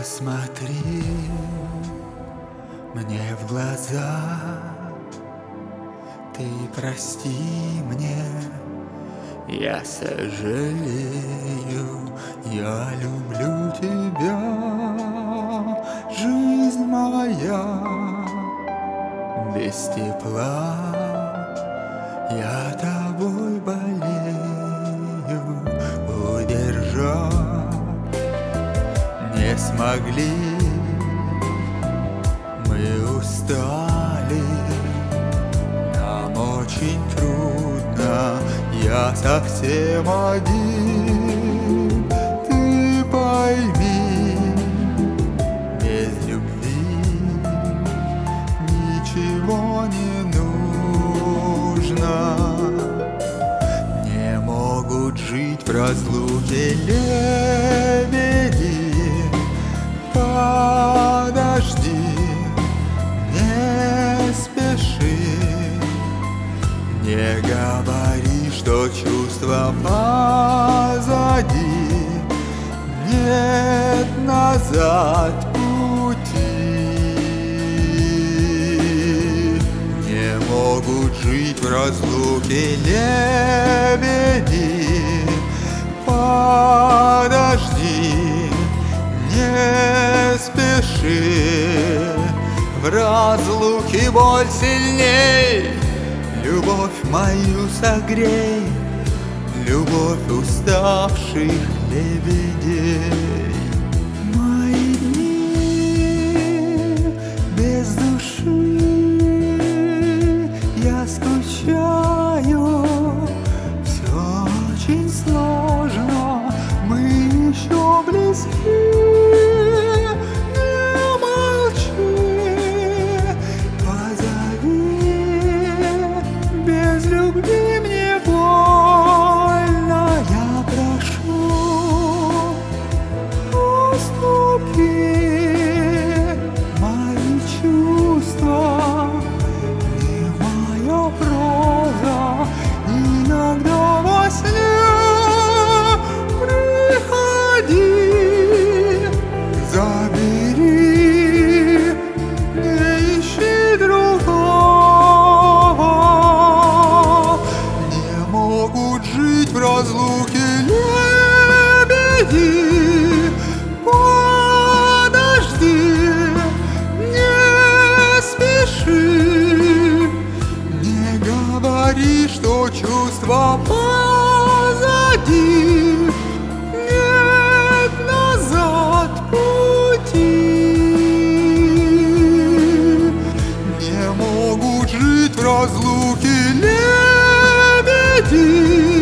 Посмотри мне в глаза, ты прости мне, я сожалею, я люблю тебя, жизнь моя. Без тепла я тобой болею, удержать не смогли, мы устали, нам очень трудно, я совсем один. Ты пойми, без любви ничего не нужно. Не могут жить в разлуке лебеди. Подожди, не спеши, не говори, что чувства позади, нет назад пути. Не могут жить в разлуке лебеди. Подожди, не спеши, в разлуке боль сильней. Любовь мою согрей, любовь уставших лебедей. Мои дни без души, я скучаю, все очень сложно, мы еще близки. В разлуке лебеди. Подожди, не спеши, не говори, что чувства позади, нет назад пути. Не могут жить в разлуке лебеди.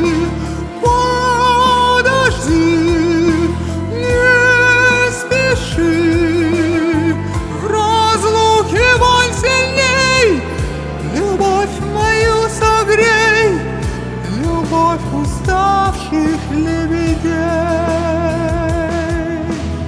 Любовь уставших лебедей.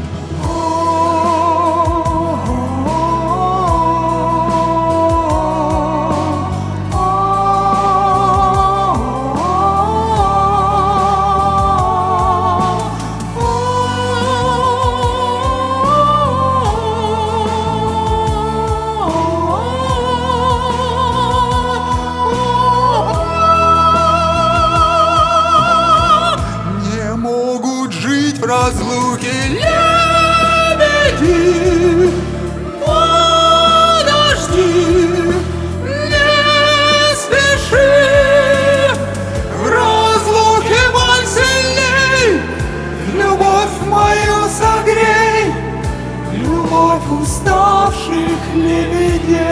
В разлуке лебеди. Подожди, не спеши, в разлуке боль сильней. Любовь мою согрей, любовь уставших лебедей.